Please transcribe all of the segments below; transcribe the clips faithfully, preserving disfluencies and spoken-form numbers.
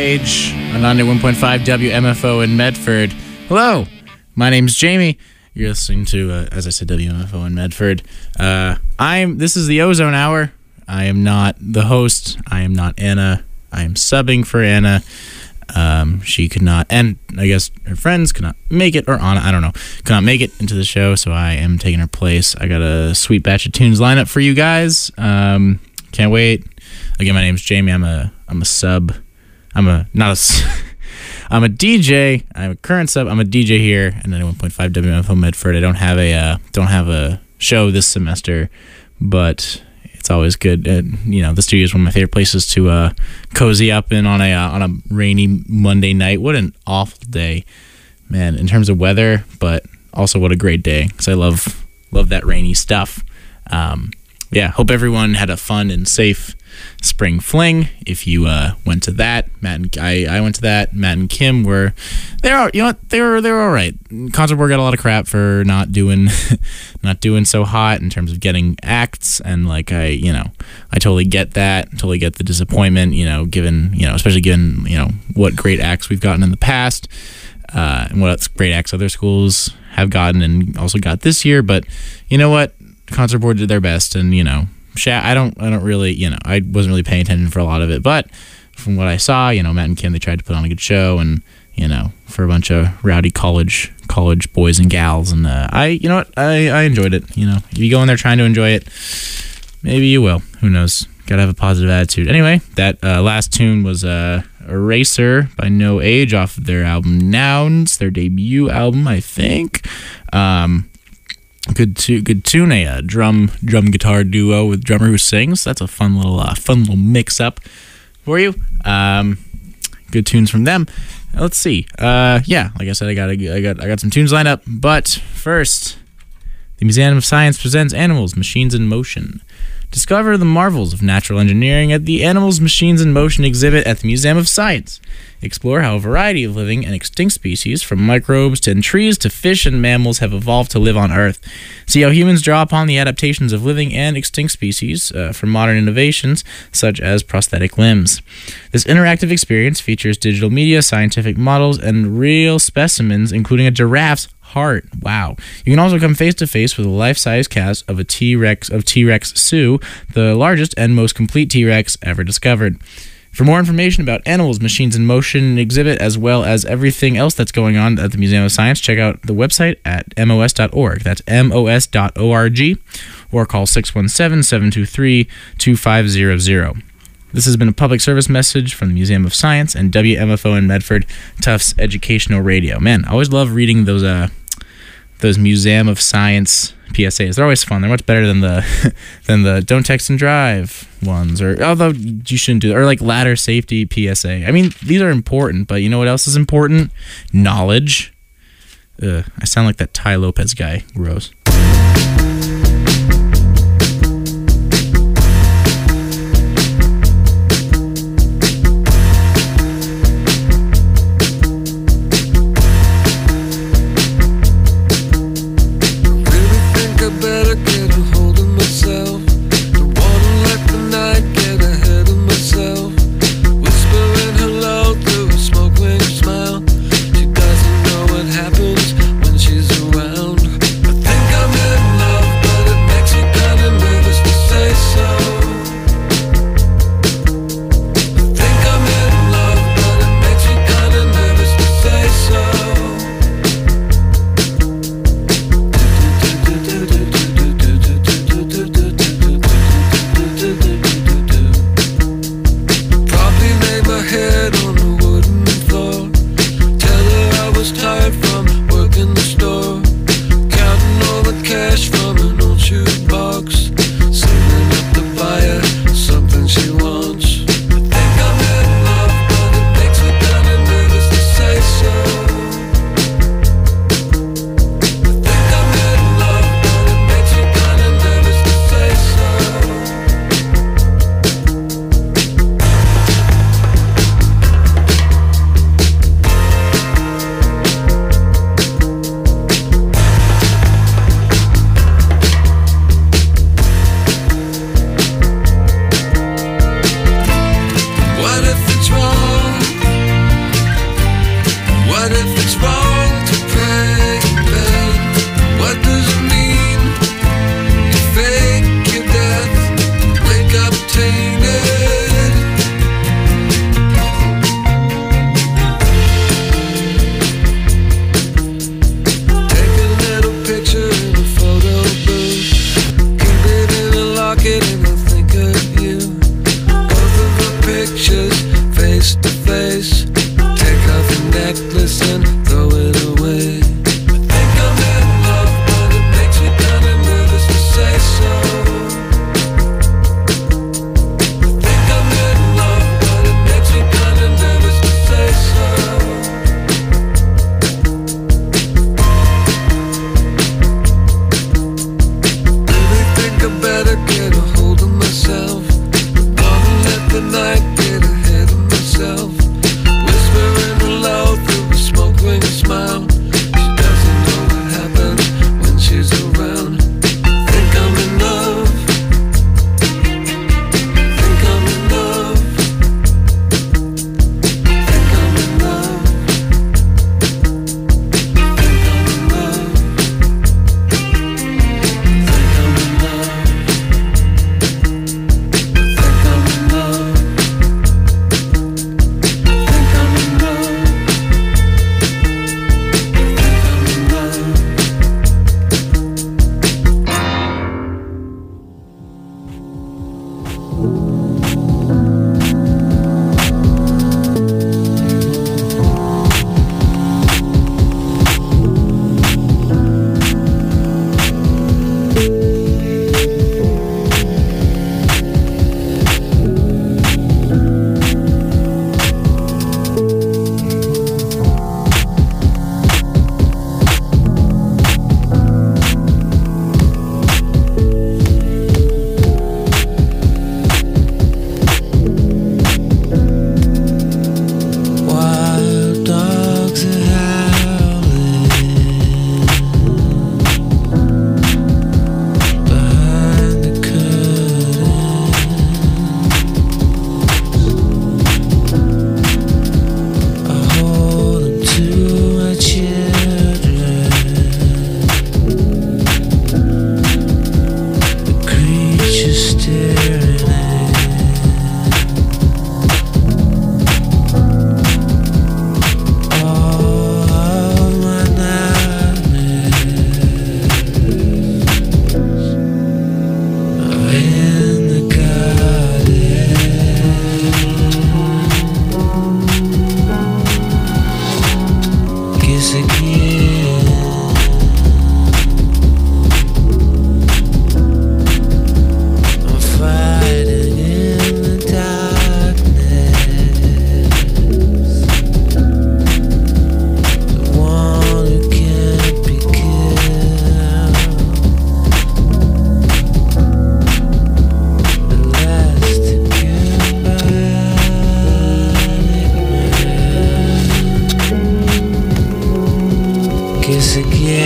Age on ninety-one point five W M F O in Medford. Hello, my name's Jamie. You're listening to, uh, as I said, W M F O in Medford. Uh, I'm. This is the Ozone Hour. I am not the host. I am not Anna. I am subbing for Anna. Um, she could not, and I guess her friends could not make it, or Anna, I don't know, could not make it into the show, so I am taking her place. I got a sweet batch of tunes lined up for you guys. Um, can't wait. Again, my name's Jamie. I'm a I'm a sub. I'm a not a. I'm a D J. I'm a current sub. I'm a D J here at ninety-one point five W M F O Medford. I don't have a uh, don't have a show this semester, but it's always good. Uh, you know, the studio is one of my favorite places to uh, cozy up in on a uh, on a rainy Monday night. What an awful day, man! In terms of weather, but also what a great day because I love love that rainy stuff. Um, yeah, hope everyone had a fun and safe spring fling. If you uh, went to that, Matt and I, I went to that. Matt and Kim were, they're you know what they were they were all right. Concert Board got a lot of crap for not doing, not doing so hot in terms of getting acts, and like I you know I totally get that, totally get the disappointment. You know, given you know especially given you know what great acts we've gotten in the past, uh, and what great acts other schools have gotten and also got this year. But you know what, Concert Board did their best, and you know. I don't I don't really, you know, I wasn't really paying attention for a lot of it, but from what I saw, you know, Matt and Kim, they tried to put on a good show, and, you know, for a bunch of rowdy college college boys and gals, and uh, I, you know what, I, I enjoyed it, you know. If you go in there trying to enjoy it, maybe you will. Who knows? Gotta have a positive attitude. Anyway, that uh, last tune was uh, Eraser by No Age off of their album Nouns, their debut album, I think. Um... Good, tu- good tune, a uh, drum, drum guitar duo with drummer who sings. That's a fun little, uh, fun little mix up for you. Um, good tunes from them. Let's see. Uh, yeah, like I said, I got, I got, I got some tunes lined up. But first, the Museum of Science presents Animals, Machines in Motion. Discover the marvels of natural engineering at the Animals, Machines in Motion exhibit at the Museum of Science. Explore how a variety of living and extinct species, from microbes to trees to fish and mammals, have evolved to live on Earth. See how humans draw upon the adaptations of living and extinct species uh, for modern innovations, such as prosthetic limbs. This interactive experience features digital media, scientific models, and real specimens, including a giraffe's heart. Wow. You can also come face to face with a life-size cast of a T-Rex of T-Rex Sue, the largest and most complete T-Rex ever discovered. For more information about Animals, Machines in Motion exhibit, as well as everything else that's going on at the Museum of Science, check out the website at M O S dot org. That's M O S dot org, or call six one seven, seven two three, two five zero zero. This has been a public service message from the Museum of Science and W M F O in Medford, Tufts Educational Radio. Man, I always love reading those uh, those Museum of Science P S As. They're always fun. They're much better than the than the don't text and drive ones, or although you shouldn't do that, or like ladder safety P S A. I mean, these are important, but you know what else is important? Knowledge. Ugh, I sound like that Ty Lopez guy. Gross. Smile. She doesn't know what happens when she's around. I think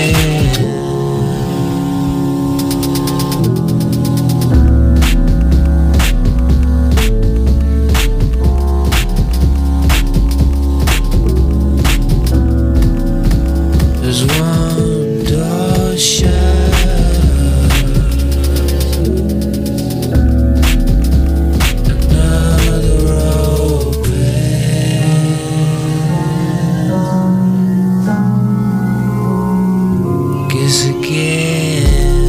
There's one door shut, another open. Guess again.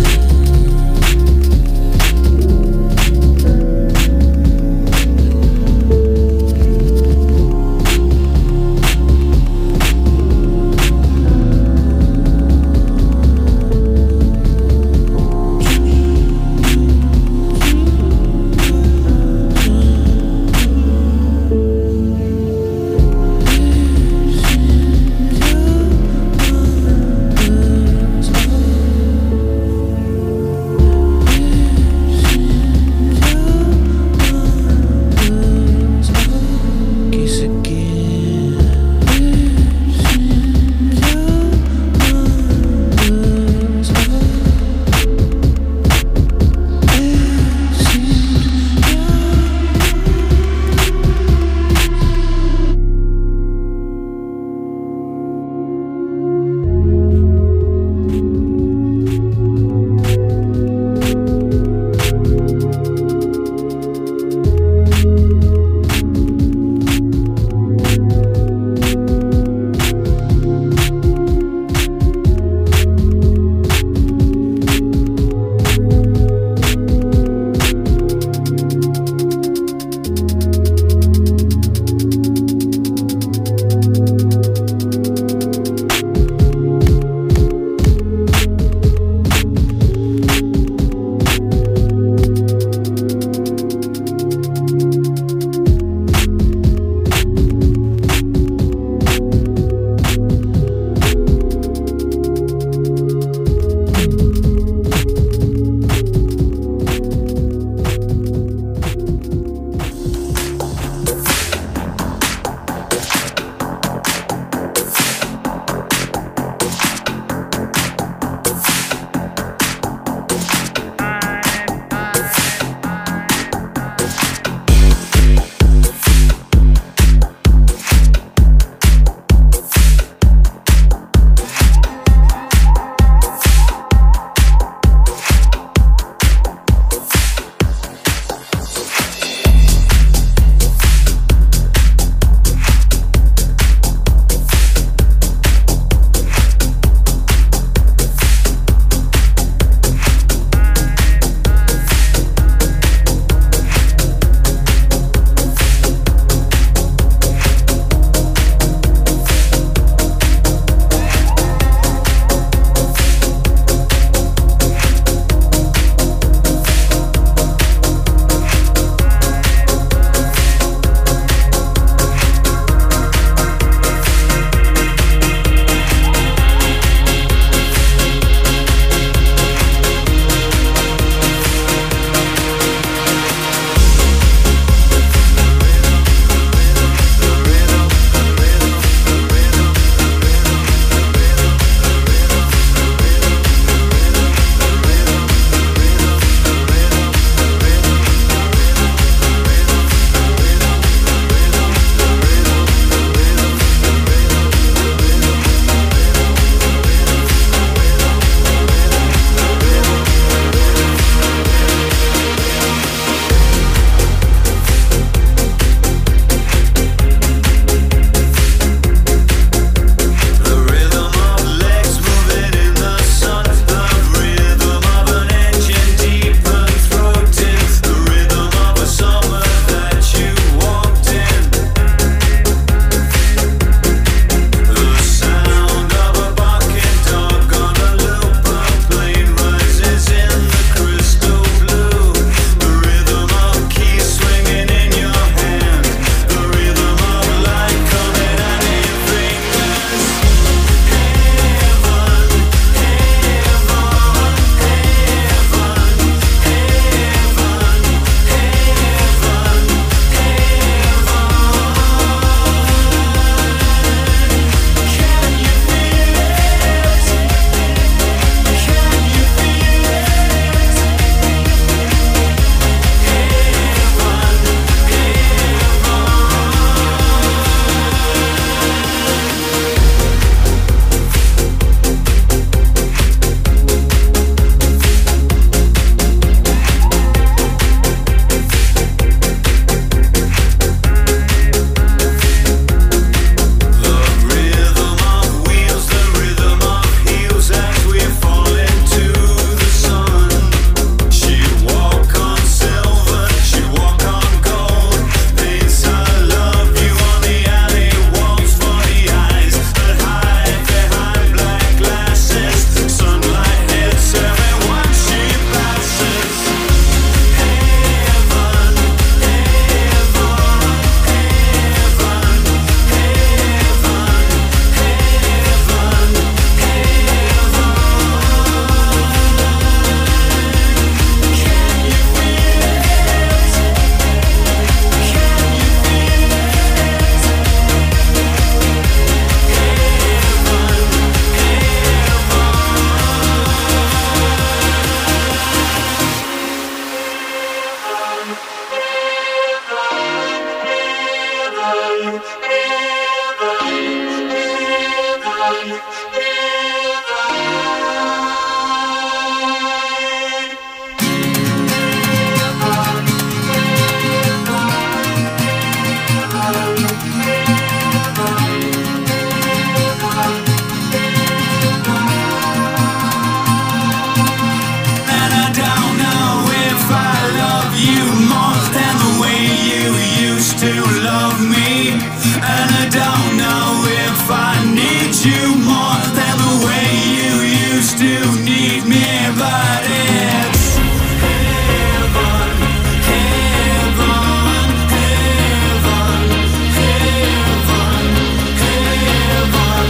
still need me, but it's heaven, heaven, heaven, heaven, heaven,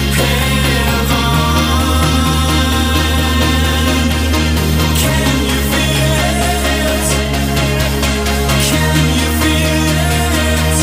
heaven. Can you feel it? Can you feel it?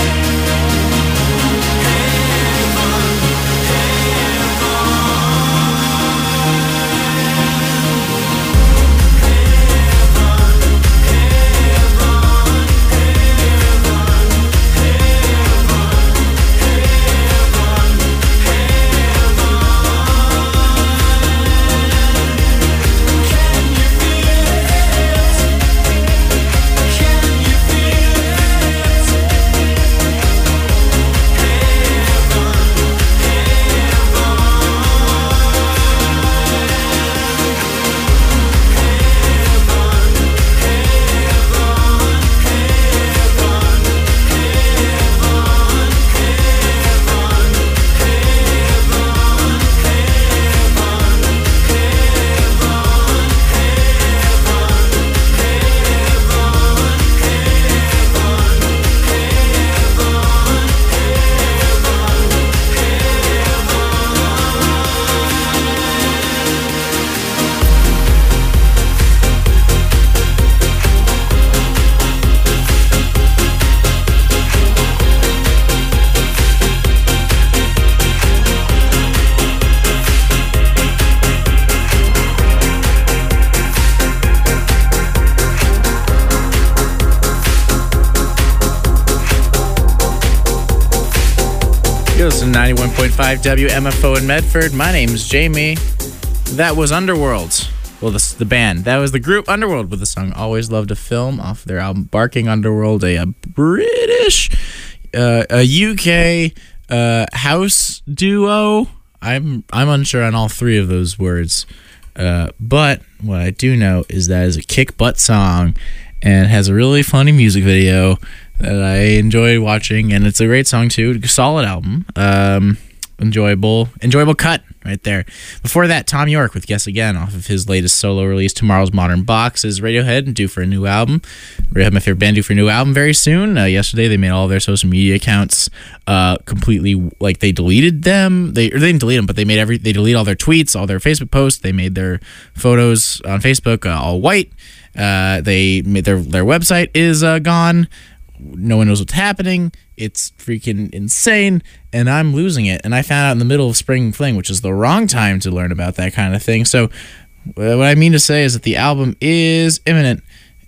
You listen to ninety-one point five W M F O in Medford. My name's Jamie. That was Underworld. Well, the, the band. That was the group Underworld with the song Always Loved a Film off their album Barking Underworld, a, a British, uh, a U K uh, house duo. I'm I'm unsure on all three of those words. Uh, but what I do know is that it's a kick butt song and has a really funny music video that I enjoy watching, and it's a great song too. Solid album, um, enjoyable, enjoyable cut right there. Before that, Tom York with Guess Again off of his latest solo release, Tomorrow's Modern Box. Is Radiohead due for a new album? Radiohead, my favorite band, due for a new album very soon. Uh, yesterday, they made all of their social media accounts uh, completely like they deleted them. They or they didn't delete them, but they made every they deleted all their tweets, all their Facebook posts. They made their photos on Facebook uh, all white. Uh, they made their their website is uh, gone. No one knows what's happening. It's freaking insane, and I'm losing it. And I found out in the middle of Spring Fling, which is the wrong time to learn about that kind of thing. So uh, what I mean to say is that the album is imminent,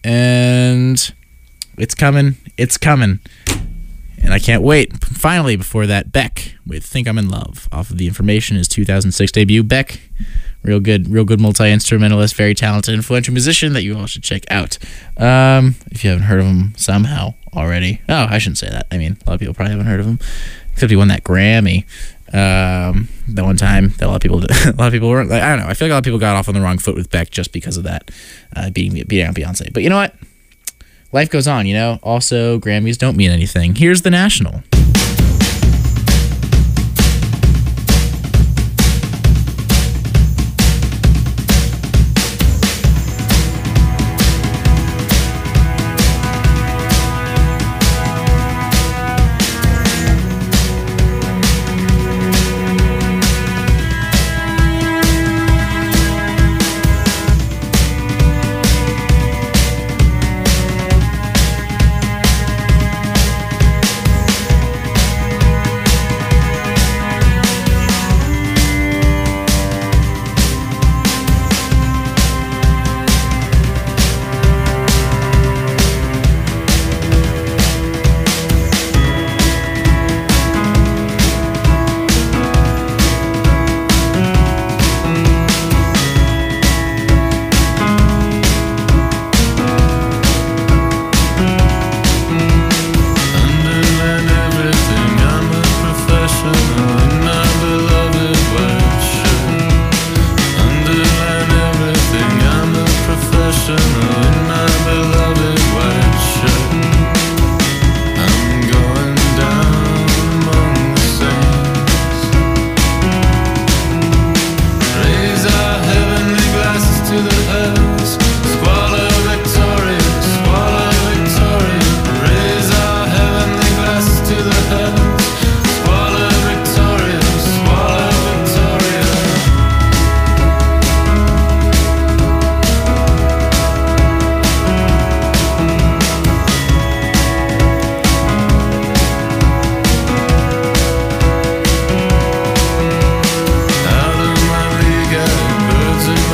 and it's coming. It's coming. And I can't wait. Finally, before that, Beck with Think I'm in Love off of the Information, his two thousand six debut. Beck, real good, real good multi-instrumentalist, very talented, influential musician that you all should check out. Um, if you haven't heard of him somehow already. Oh, I shouldn't say that. I mean, a lot of people probably haven't heard of him, except he won that Grammy um, the one time that a lot of people did. a lot of people were like, I don't know. I feel like a lot of people got off on the wrong foot with Beck just because of that, uh, beating beating out Beyonce. But you know what? Life goes on, you know? Also, Grammys don't mean anything. Here's The National.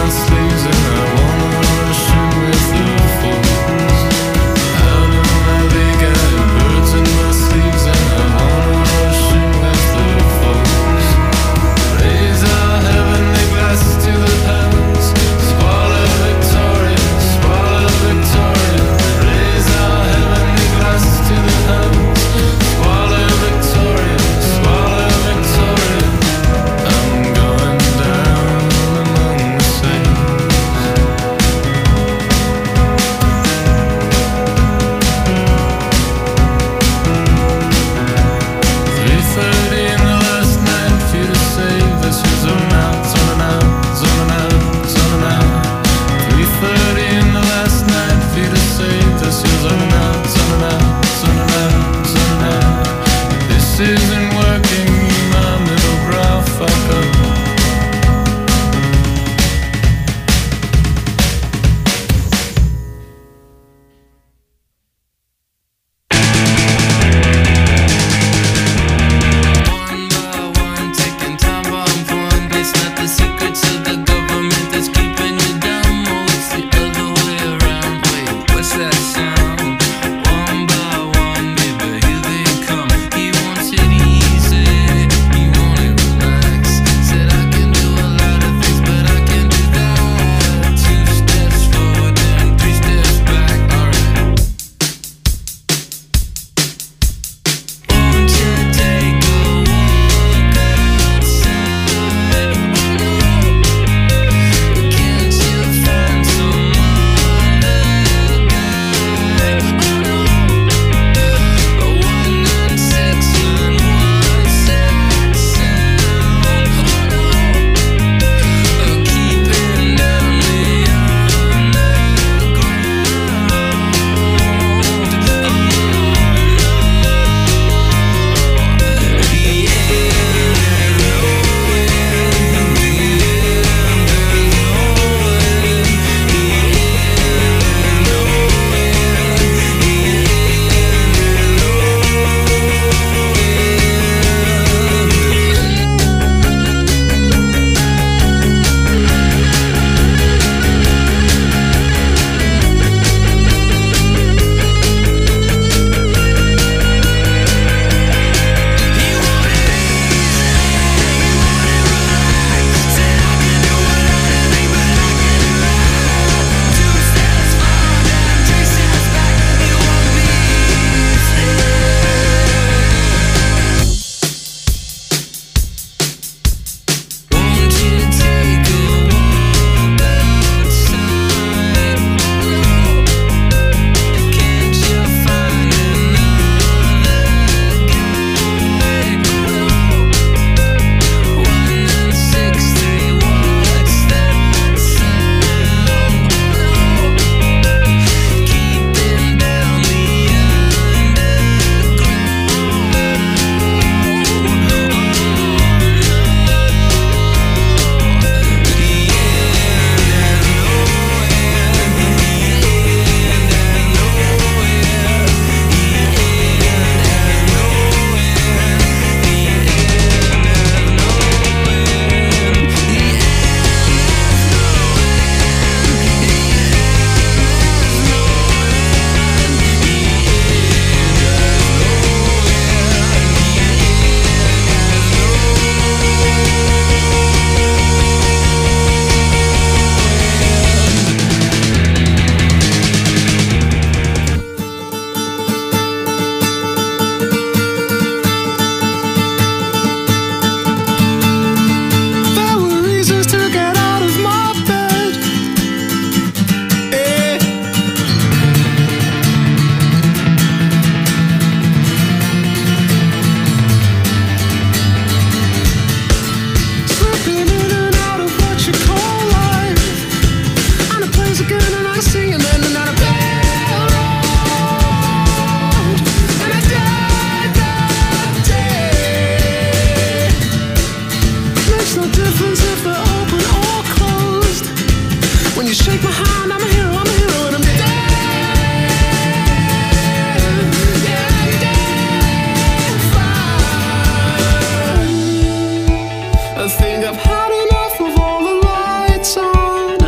I think I've had enough of all the lights on.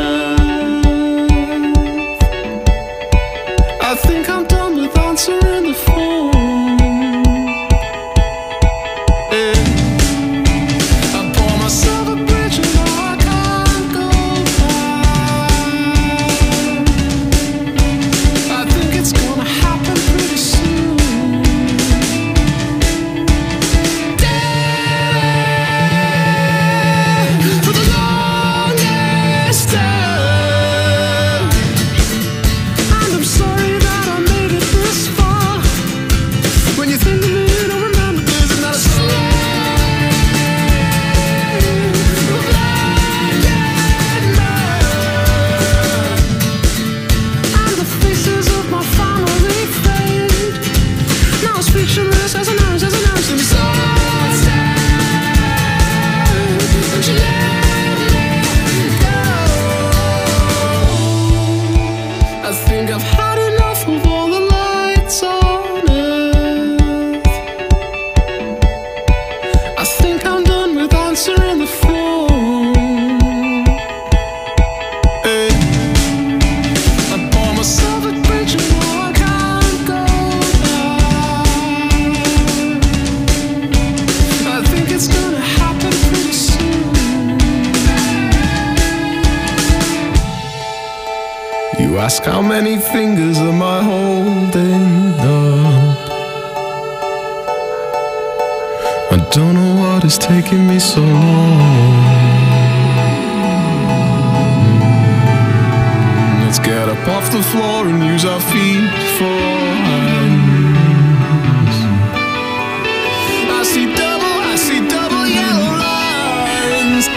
You ask how many fingers am I holding up? I don't know what is taking me so long. Let's get up off the floor and use our feet for hands. I see double, I see double yellow lines.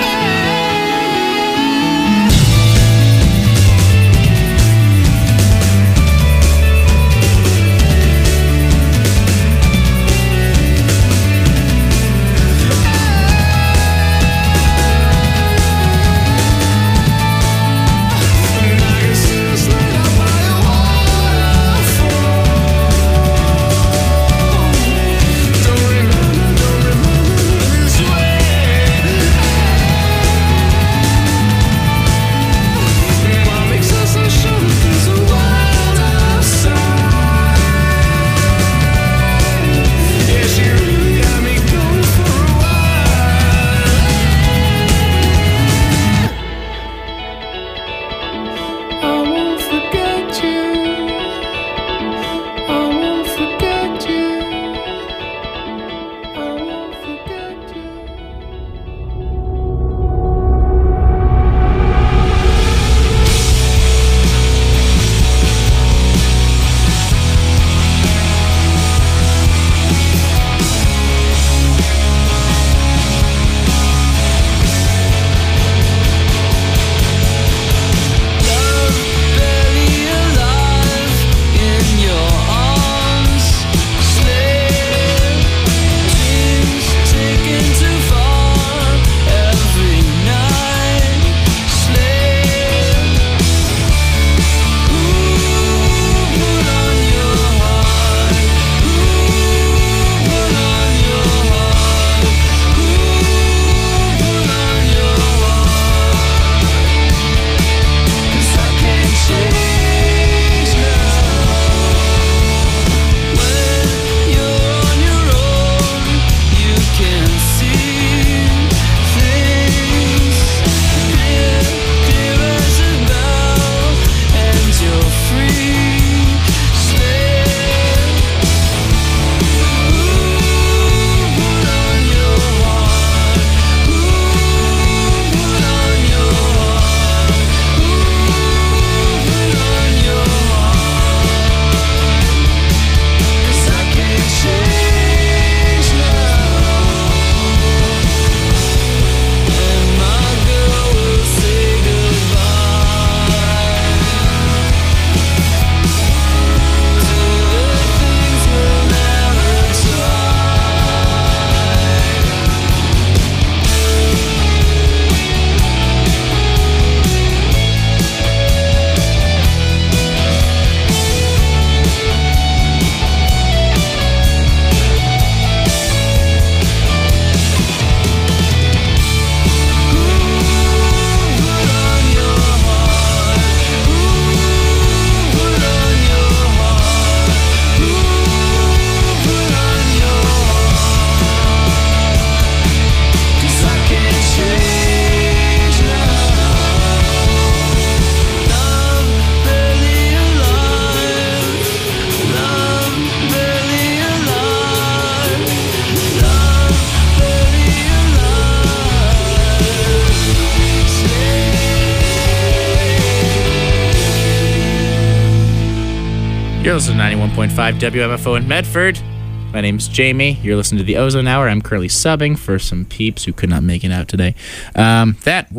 You're listening to ninety-one point five W M F O in Medford. My name's Jamie. You're listening to the Ozone Hour. I'm currently subbing for some peeps who could not make it out today. Um, that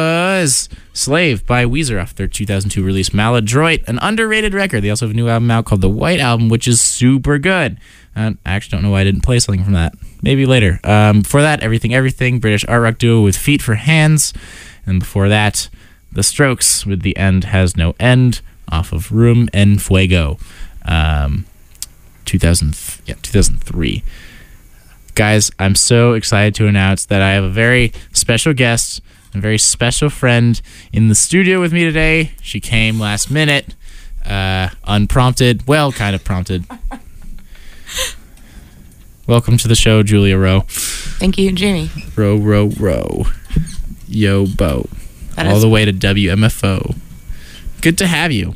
was Slave by Weezer off their two thousand two release Maladroit, an underrated record. They also have a new album out called The White Album, which is super good. Uh, I actually don't know why I didn't play something from that. Maybe later. Um, before that, Everything Everything, British art rock duo with Feet for Hands. And before that, The Strokes with The End Has No End off of Room en Fuego. Um, two thousand, yeah, two thousand three. Guys, I'm so excited to announce that I have a very special guest, a very special friend in the studio with me today. She came last minute, uh, unprompted. Well, kind of prompted. Welcome to the show, Julia Rowe. Thank you, Jamie. Row, row, row. Yo, Bo. That All is- the way to W M F O. Good to have you.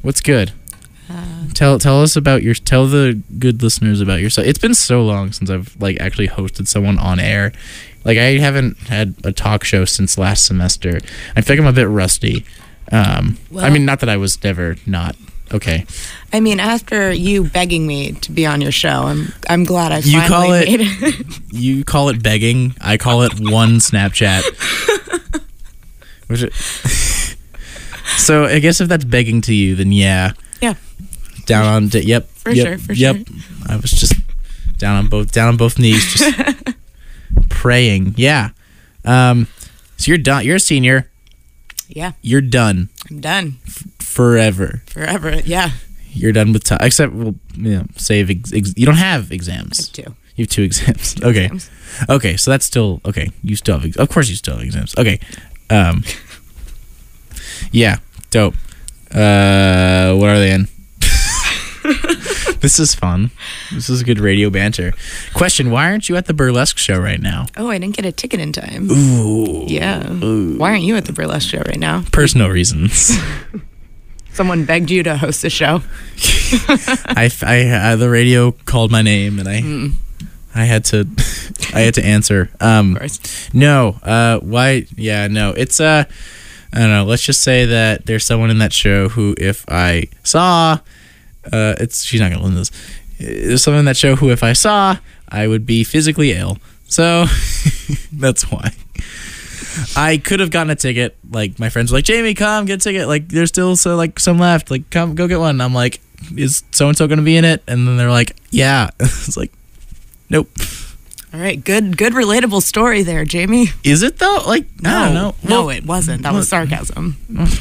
What's good? Tell tell us about your tell the good listeners about yourself. It's been so long since I've like actually hosted someone on air. Like I haven't had a talk show since last semester. I feel like I'm a bit rusty. Um, I Well- mean, not that I was never not okay. I mean, after you begging me to be on your show, I'm I'm glad I You finally call it- made it. You call it begging. I call it one Snapchat. Which it, so I guess if that's begging to you, then yeah. Yeah. Down on d- yep. For yep, sure, for yep. sure. I was just down on both down on both knees, just praying. Yeah. Um. So you're done. You're a senior. Yeah, You're done I'm done forever. forever. Yeah, You're done with time. Except, well, you know, save. Ex- ex- you don't have exams. two. You have two exams. Okay. exams. Okay. So that's still okay. You still have. Ex- of course, you still have exams. Okay. Um. Yeah. Dope. Uh. What are they in? This is fun. This is good radio banter. Question: why aren't you at the burlesque show right now? Oh, I didn't get a ticket in time. Ooh. Yeah. Why aren't you at the burlesque show right now? Personal reasons. Someone begged you to host a show. I, I, uh, the radio called my name and I I had to I had to answer. Um, Of course. no. Uh, why? Yeah. No. It's uh. I don't know. Let's just say that there's someone in that show who, if I saw, uh, it's she's not gonna listen to this. There's someone in that show who, if I saw, I would be physically ill. So that's why. I could have gotten a ticket. Like my friends were like, Jamie, come get a ticket. Like there's still so like some left. Like come go get one. And I'm like, is so and so gonna be in it? And then they're like, yeah. It's like, nope. All right, good, good, relatable story there, Jamie. Is it though? Like I don't know. no, Well, it wasn't. That was sarcasm.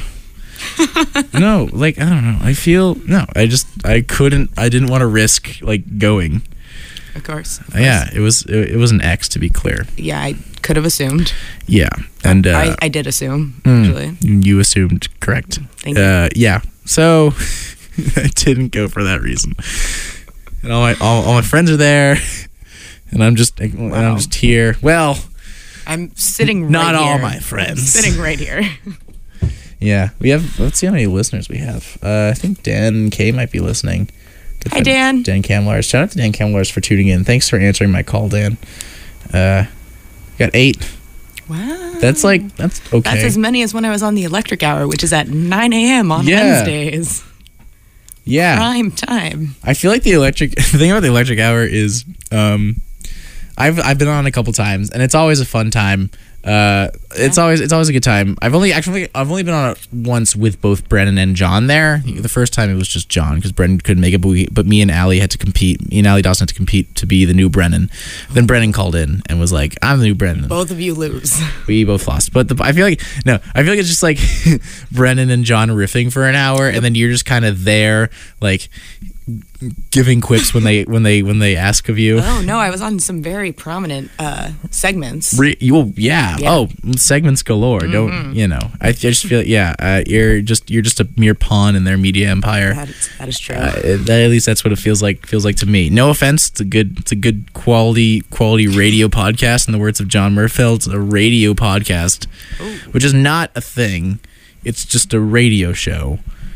no, like I don't know. I feel no. I just I couldn't. I didn't want to risk like going. Of course. of Yeah, course. it was it, it was an X to be clear. Yeah, I could have assumed. Yeah, and uh, I, I did assume, mm, actually. you assumed correct. Thank you. Uh, yeah, so I didn't go for that reason. And all my all, all my friends are there, and I'm just and I'm Wow. just here. Well, I'm sitting right not all here. my friends. Sitting right here. yeah, we have. Let's see how many listeners we have. Uh, I think Dan K might be listening. Good Hi, friend, Dan. Dan Camlars. Shout out to Dan Camlars for tuning in. Thanks for answering my call, Dan. Uh, got eight. Wow. That's like that's okay. That's as many as when I was on the electric hour, which is at nine a.m. on Yeah. Wednesdays. yeah. Prime time. I feel like the electric the thing about the electric hour is um I've I've been on a couple times and it's always a fun time. Uh it's always it's always a good time. I've only actually I've only been on it once with both Brennan and John there. The first time it was just John because Brennan couldn't make it, but, we, but me and Allie had to compete. Me and Allie Dawson had to compete to be the new Brennan. Then Brennan called in and was like, "I'm the new Brennan." Both of you lose. We both lost. But the, I feel like no, I feel like it's just like Brennan and John riffing for an hour, and then you're just kind of there, like giving quips when they when they when they ask of you. Oh no, I was on some very prominent uh, segments. Re, you well, yeah. Yeah. Oh, segments galore. Don't you know? I, I just feel yeah. Uh, you're just you're just a mere pawn in their media empire. That is, that is true. Uh, that, at least that's what it feels like. Feels like to me. No offense. It's a good. It's a good quality quality radio podcast. In the words of John Murfeld, it's a radio podcast, which is not a thing. It's just a radio show.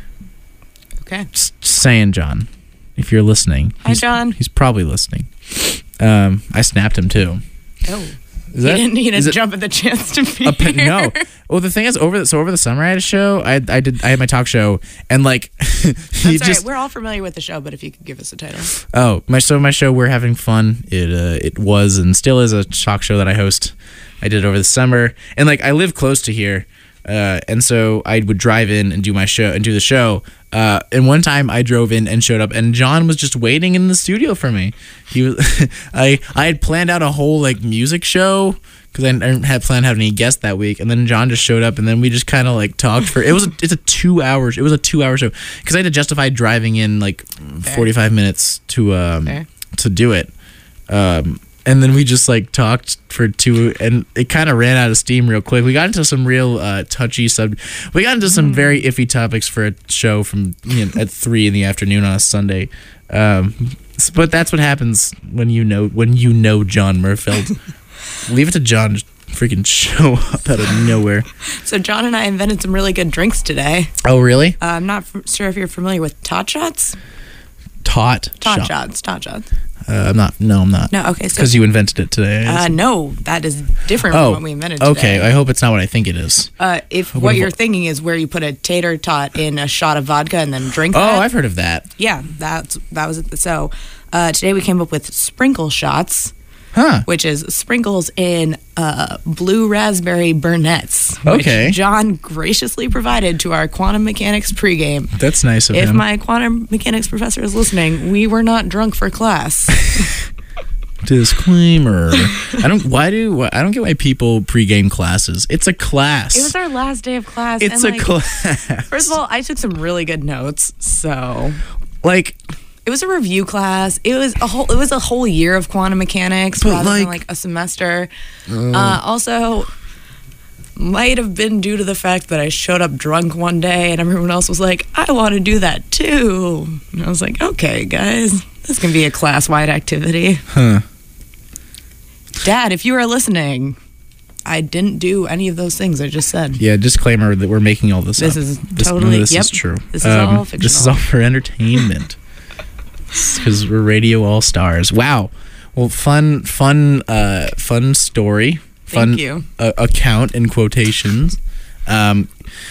okay. Just saying, John, if you're listening. Hi, he's- John. He's probably listening. Um, I snapped him too. Oh. Is He that- didn't, he is didn't it- jump at the chance to be a pe- here. no. Well, the thing is, over the, so over the summer I had a show. I I did I had my talk show, and like he That's all right. just We're all familiar with the show, but if you could give us a title. oh my so my show We're Having Fun. It uh, it was and still is a talk show that I host. I did it over the summer, and like I live close to here, uh, and so I would drive in and do my show and do the show. Uh, and one time I drove in and showed up, and John was just waiting in the studio for me. He was I I had planned out a whole like music show. Because I didn't have planned having any guests that week, and then John just showed up, and then we just kind of like talked for. It was a, it's a two hours. It was a two hour show because I had to justify driving in like forty five minutes to um Fair. to do it, um and then we just like talked for two, and it kind of ran out of steam real quick. We got into some real uh, touchy sub. We got into some very iffy topics for a show from you know, at three in the afternoon on a Sunday. Um, s- but that's what happens when you know when you know John Murfeld. Leave it to John. Just freaking show up out of nowhere. So John and I invented some really good drinks today. Oh, really? Uh, I'm not f- sure if you're familiar with Tot Shots. Tot. Tot shot. Shots. Tot Shots. Uh, I'm not. No, I'm not. No, okay. So, Because you invented it today. uh, no, that is different oh, from what we invented today. okay. I hope it's not what I think it is. Uh, if What what if- you're thinking is where you put a tater tot in a shot of vodka and then drink Oh, that. I've heard of that. Yeah, that's that was it. So uh, today we came up with sprinkle shots, Huh. which is sprinkles in uh, blue raspberry burnettes. Okay. Which John graciously provided to our quantum mechanics pregame. That's nice of If him. my quantum mechanics professor is listening, we were not drunk for class. Disclaimer. I don't. Why do I don't get why people pregame classes? It's a class. It was our last day of class. it's and, a like, class. First of all, I took some really good notes, so like, it was a review class. It was a whole. It was a whole year of quantum mechanics But, rather than like- like a semester. Uh, also, might have been due to the fact that I showed up drunk one day, and everyone else was like, "I want to do that too." And I was like, "Okay, guys, this can be a class-wide activity." huh? Dad, if you are listening, I didn't do any of those things I just said. Yeah. Disclaimer that we're making all this. This up. is This, none of totally- This yep. is true. This is all fictional. This is all for entertainment. Because we're radio all stars. Wow. Well, fun, fun, uh, fun story. Fun Thank you. Uh, account in quotations. Um,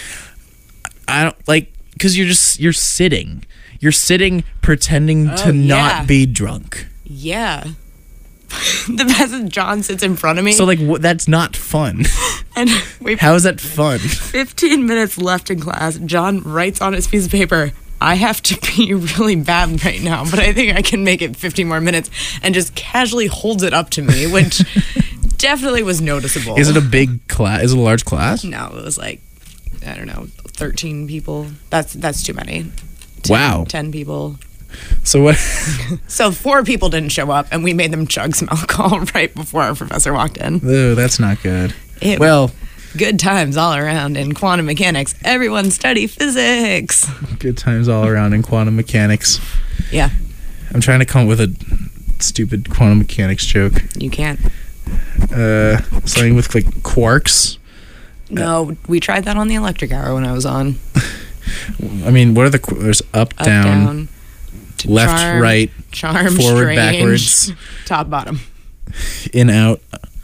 I don't like because you're just you're sitting. You're sitting pretending Oh, to not yeah. be drunk. Yeah. The best is John sits in front of me, So like wh- that's not fun. and we How is that fun? fifteen minutes left in class. John writes on his piece of paper, I have to pee really bad right now, but I think I can make it fifteen more minutes, and just casually holds it up to me, which definitely was noticeable. Is it a big class? Is it a large class? No, it was like, I don't know, thirteen people. That's that's too many. ten, Wow. ten people. So what? So four people didn't show up, and we made them chug some alcohol right before our professor walked in. Oh, that's not good. It- Well, Good times all around in quantum mechanics. Everyone study physics. good times all around in quantum mechanics. Yeah, I'm trying to come up with a stupid quantum mechanics joke. you can't. Uh, something with like quarks. No, we tried that on the electric hour when I was on. I mean, what are the qu- there's up, Up, down, down, t- left, charm, right, charm, forward, strange, backwards, top, bottom. in, out.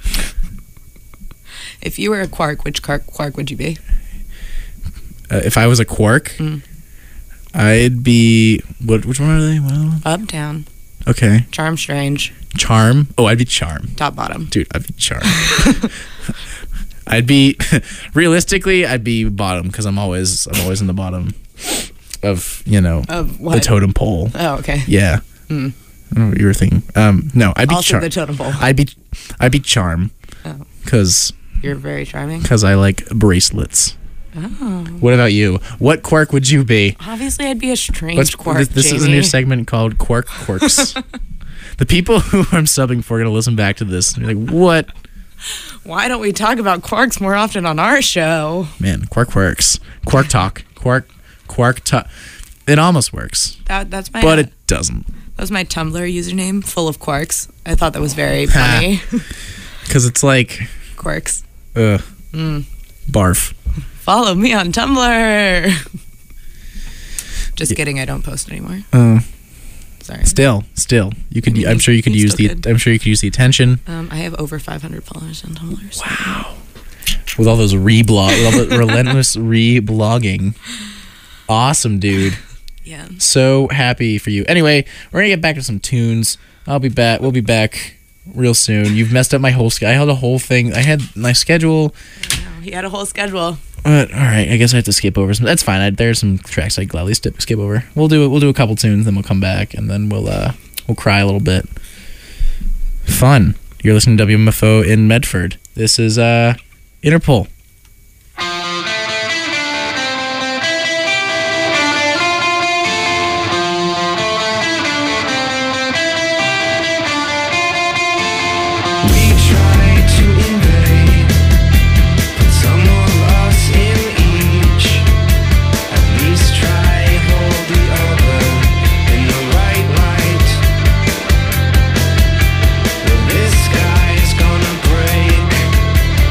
If you were a quark, which quark, quark would you be? Uh, if I was a quark, Mm. I'd be what? Which one are they? What are they? Up, down, Okay, charm, strange, charm. Oh, I'd be charm, top, bottom. dude. I'd be charm. I'd be realistically, I'd be bottom because I'm always I'm always in the bottom of you know Of what? the totem pole. Oh, okay. Yeah. Mm. I don't know what you were thinking. Um, no, I'd be Also charm. the totem pole. I'd be I'd be charm Oh. because You're very charming. because I like bracelets. Oh. What about you? What quark would you be? Obviously, I'd be a strange What's quark, this, this is a Jamie. new segment called Quark Quirks. The people who I'm subbing for are gonna listen back to this and be like, "What, Why don't we talk about quarks more often on our show? man? Quark Quirks, Quark Talk, Quark, Quark Talk. It almost works, That that's my but it doesn't that was my Tumblr username, full of quarks. I thought that was very funny. because it's like, Quarks. uh, Mm. barf. Follow me on Tumblr. Just kidding, I don't post anymore. Uh, Sorry. still, still, you could. You- I'm sure you could you use still the. could. I'm sure you could use the attention. Um, I have over five hundred followers on Tumblr. So. Wow. With all those reblog, with all the relentless reblogging. Awesome, dude. Yeah. So happy for you. Anyway, we're gonna get back to some tunes. I'll be back. We'll be back real soon. You've messed up my whole schedule. I had a whole thing. I had my schedule. He had a whole schedule. But all right, I guess I have to skip over some. That's fine. I, there's some tracks I gladly skip skip over. We'll do it. We'll do a couple tunes, then we'll come back, and then we'll uh we'll cry a little bit. Fun. You're listening to W M F O in Medford. This is uh Interpol. We try to invade, put some of us in each. At least try hold the other in the right light. Well, this sky's gonna break.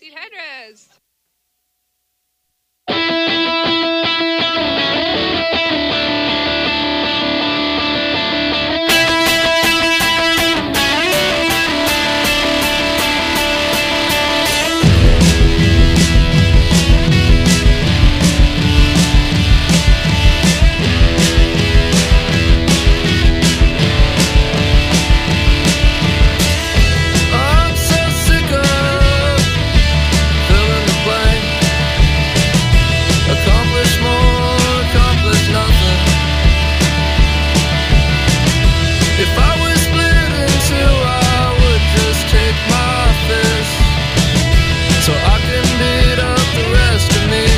seat headrest. I'm so sick of fill in the blank. Accomplish more, accomplish nothing. If I was split in two, I would just take my fist so I can beat up the rest of me.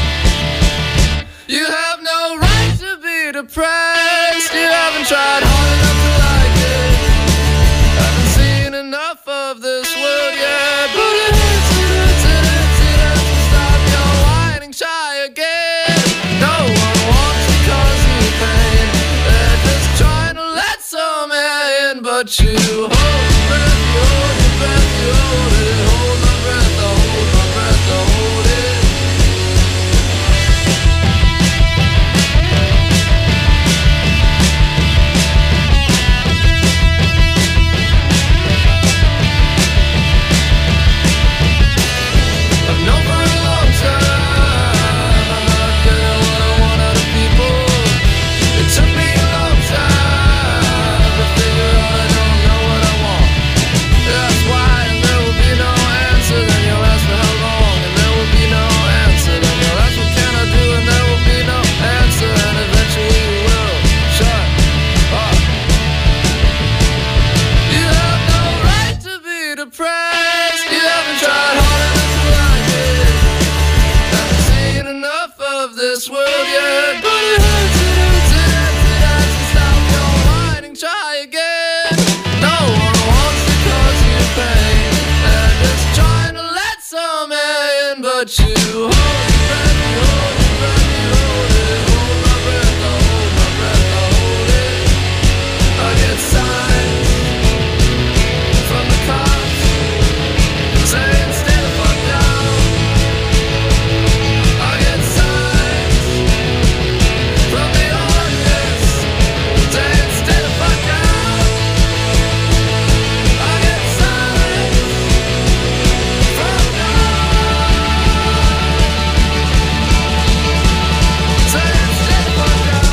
You have no right to be depressed. You haven't tried hard enough to like it. Haven't seen enough of this world yet, but it hurts, it hurts, it hurts, it hurts to stop your whining, try again. No one wants to cause you pain. They're just trying to let some in, but you hold your breath, you hold your breath, you hold it. Hold my breath, I hold my breath, I hold it. I've known for a long time I'm not getting what I want out of people. It took me a long time to figure out I don't know what I want. That's why, and there will be no answer. Then you'll ask for how long, and there will be no answer. Then you'll ask what can I do, and there will be no answer. And eventually you will shut up. You have no right to be depressed. You haven't tried hard enough to like it. Haven't seen enough of this world yet, but it hurts, it hurts, it hurts, it hurts to stop your whining, try again. No one wants to cause you pain. They're just trying to let some in, but you hold your breath, you hold your breath, you hold it. Hold my breath, I hold my breath, I hold it. I get signs from the cops saying stay the fuck down. I get signs from the audience saying stay the fuck down. I get signs from God saying stay the fuck down.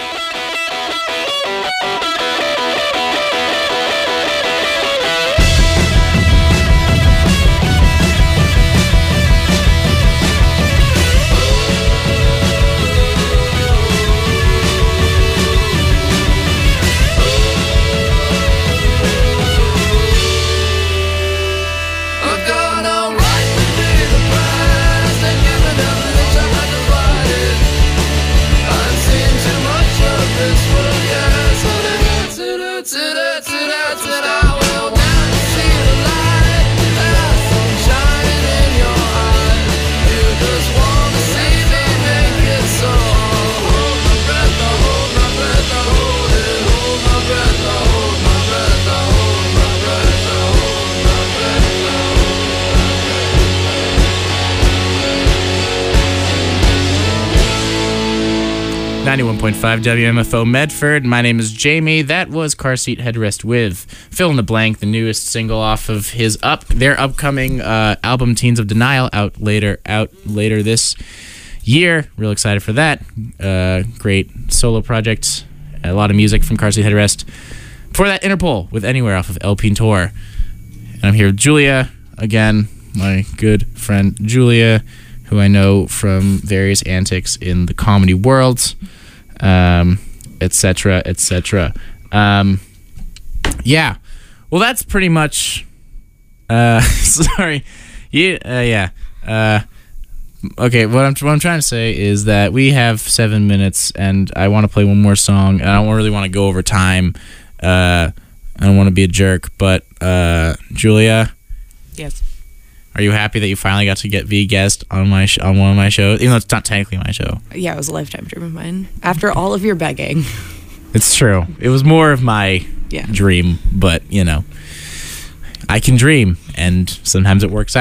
I've got no right to be depressed and given everything tried to fight it. I've seen too much of this world, yes, and it hurts, it hurts, it hurts, it hurts, and I will never see the light. That sunshine in your eyes, you just wanna see me make it so. Hold my breath, I hold my breath, I hold it. Hold my breath, I hold my breath, I hold my breath, I hold my breath, I hold. ninety-one point five W M F O Medford. My name is Jamie. That was Car Seat Headrest with Fill in the Blank, the newest single off of his up their upcoming uh, album Teens of Denial, out later out later this year. Real excited for that. Uh, great solo project. A lot of music from Car Seat Headrest. Before that, Interpol with Anywhere off of El Pintor. And I'm here with Julia again, my good friend Julia, who I know from various antics in the comedy world, um, et cetera, et cetera. Um, yeah, well, that's pretty much. Uh, sorry, yeah, uh, yeah. Uh, okay, what I'm what I'm trying to say is that we have seven minutes, and I want to play one more song. And I don't really want to go over time. Uh, I don't want to be a jerk, but uh, Julia. Yes. Are you happy that you finally got to get be a guest on my sh- on one of my shows, even though it's not technically my show? Yeah, it was a lifetime dream of mine. After all of your begging. It's true. It was more of my Yeah. dream, but you know, I can dream, and sometimes it works out.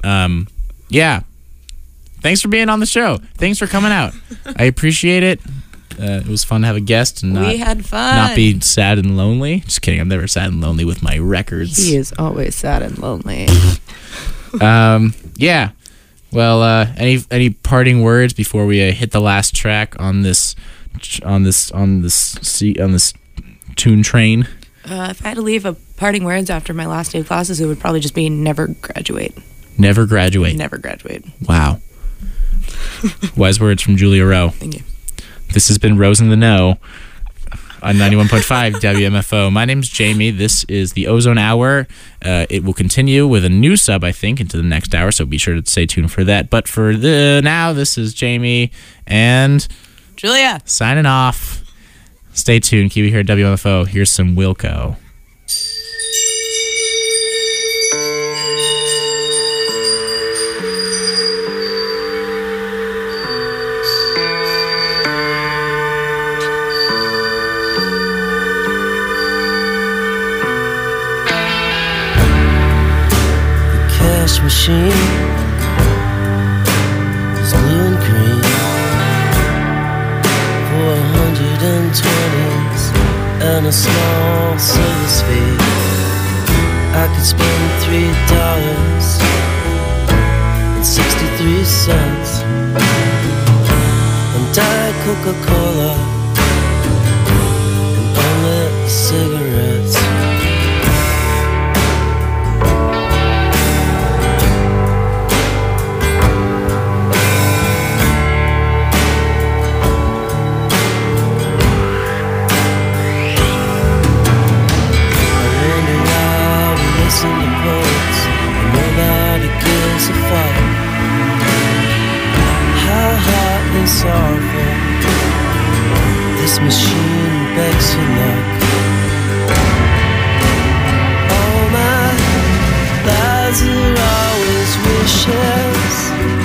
Um, yeah. Thanks for being on the show. Thanks for coming out. I appreciate it. Uh, it was fun to have a guest and not, we had fun. not be sad and lonely. Just kidding. I'm never sad and lonely with my records. He is always sad and lonely. Um, yeah. Well, uh, any any parting words before we uh, hit the last track on this on this on this seat on this tune train? Uh, if I had to leave a parting words after my last day of classes, it would probably just be never graduate. Never graduate. Never graduate. Wow. Wise words from Julia Rowe. Thank you. This has been Rose in the Know on ninety-one point five W M F O. My name's Jamie. This is the Ozone Hour. Uh, it will continue with a new sub, I think, into the next hour, so be sure to stay tuned for that. But for the now, this is Jamie and Julia. signing off. Stay tuned. Keep it here at W M F O. Here's some Wilco. Cash machine is blue and green for a hundred and twenties and a small service fee. I could spend three dollars and sixty-three cents on Diet Coca-Cola and unlit cigarettes. Sorrowful, this machine begs for luck. All my lies are always wishes.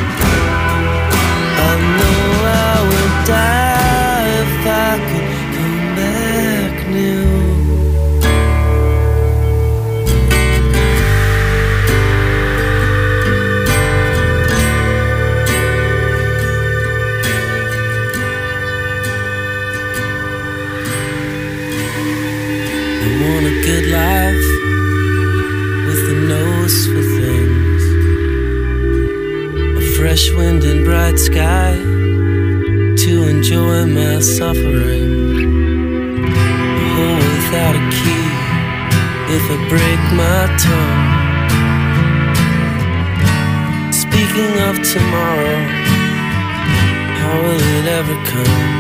I know I would die if I could come back new. A good life with a nose for things, a fresh wind and bright sky to enjoy my suffering, a hole without a key if I break my tongue. Speaking of tomorrow, how will it ever come?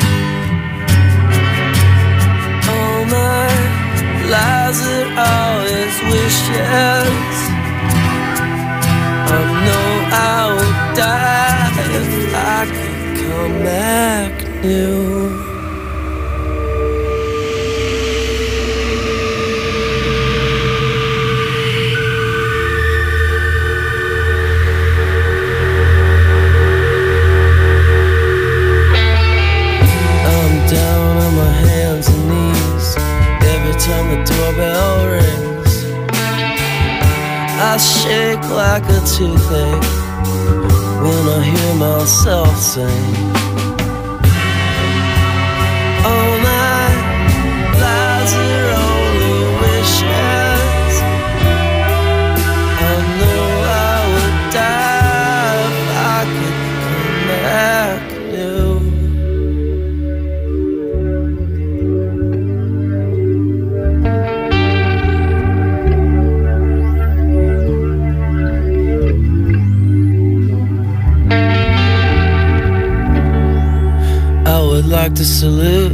All my lies are always wishes. I know I would die if I could come back new. I'm down on my hands and knees every time the doorbell rings. I shake like a toothache when I hear myself sing. All my lies are only wishes. I know I would die if I could come back new. I would like to salute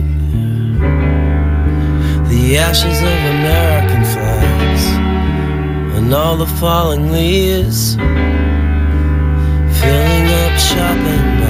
the ashes of American flags and all the falling leaves, filling up shopping